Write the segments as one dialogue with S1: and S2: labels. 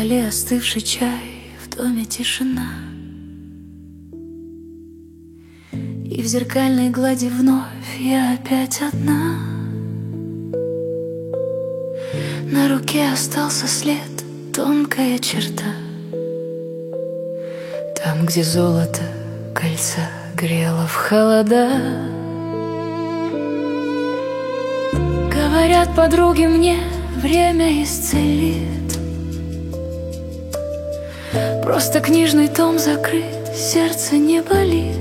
S1: столе остывший чай, в доме тишина. И в зеркальной глади вновь я опять одна. На руке остался след, тонкая черта. Там, где золото кольца грело в холода. Говорят подруги мне, время исцелит. Просто книжный том закрыт, сердце не болит.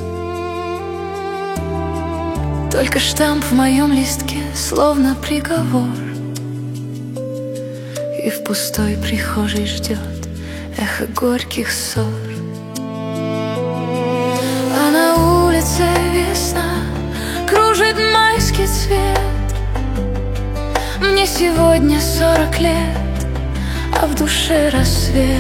S1: Только штамп в моем листке, словно приговор. И в пустой прихожей ждет эхо горьких ссор. А на улице весна, кружит майский цвет. Мне сегодня 40 лет, а в душе рассвет.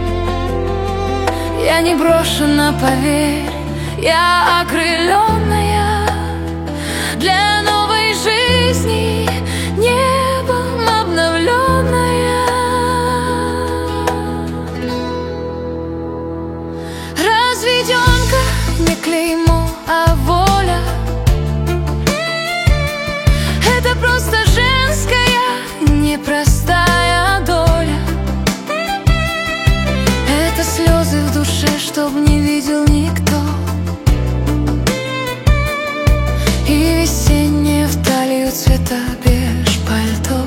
S1: Я не брошена, поверь, я окрыленная для новой жизни, небом обновленная. Разведенка не клеймо, а воля. Это просто женская непростая доля. Это слезы в душе, чтоб не видел никто. И весеннее в талию цвета беж пальто.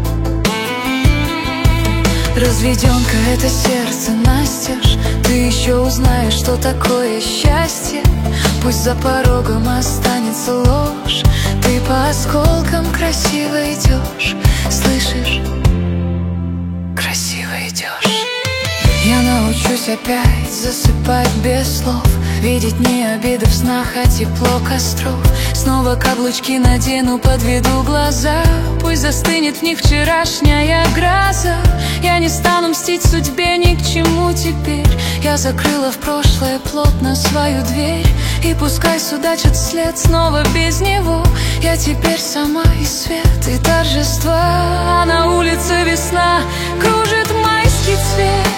S1: Разведенка — это сердце настежь. Ты еще узнаешь, что такое счастье. Пусть за порогом останется ложь. Ты по осколкам красиво идешь. Слышишь? Красиво идешь. Я научусь опять засыпать без слов. Видеть не обиды в снах, а тепло костров. Снова каблучки надену, подведу глаза. Пусть застынет в них вчерашняя гроза. Я не стану мстить судьбе ни к чему теперь. Я закрыла в прошлое плотно свою дверь. И пускай судачат вслед снова без него. Я теперь сама и свет, и торжества. А на улице весна, кружит майский цвет.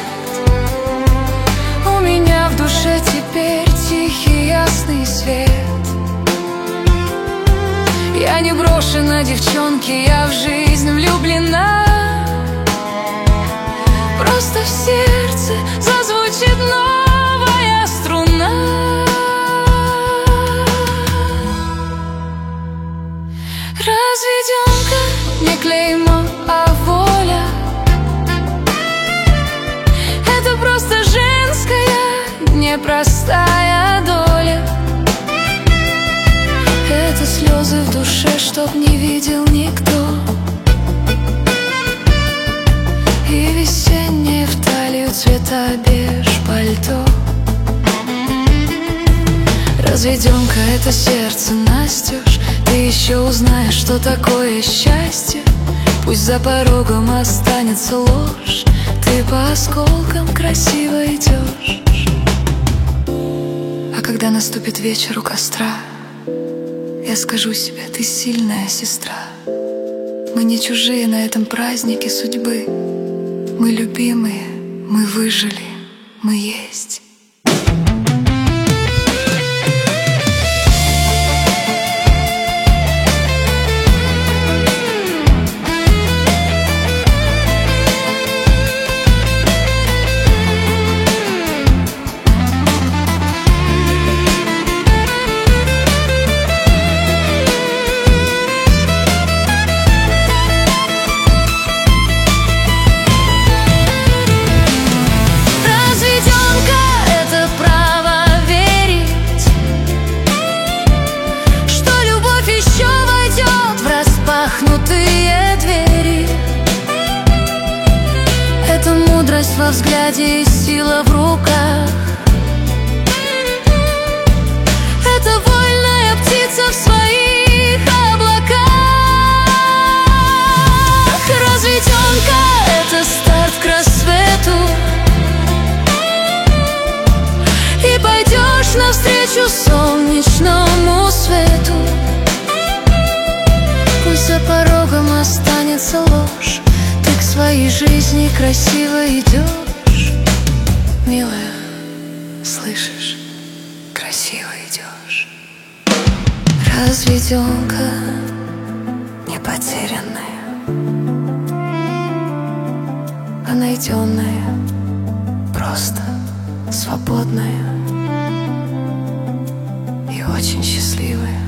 S1: У меня в душе теперь тихий ясный свет. Я не брошена, девчонки, я в жизнь влюблена. Просто в сердце зазвучит новая струна. Разведенка не клеймо, а воля. Это просто женская непростая доля. Это слезы в душе, чтоб не видел никто. И весеннее в талию цвета беж пальто. Разведенка — это сердце настежь. Ты еще узнаешь, что такое счастье. Пусть за порогом останется ложь. Ты по осколкам красиво идешь. А когда наступит вечер у костра, я скажу себе: ты сильная сестра. Мы не чужие на этом празднике судьбы. Мы любимые, мы выжили, мы есть. Это мудрость во взгляде и сила в руках. Это вольная птица в своих облаках. Разведенка — это старт к рассвету. И пойдешь навстречу солнечному свету. Пусть за порогом останется ложь. Ты к своей жизни красиво идешь, милая, слышишь, красиво идешь. Разведенка не потерянная, а найденная, просто свободная и очень счастливая.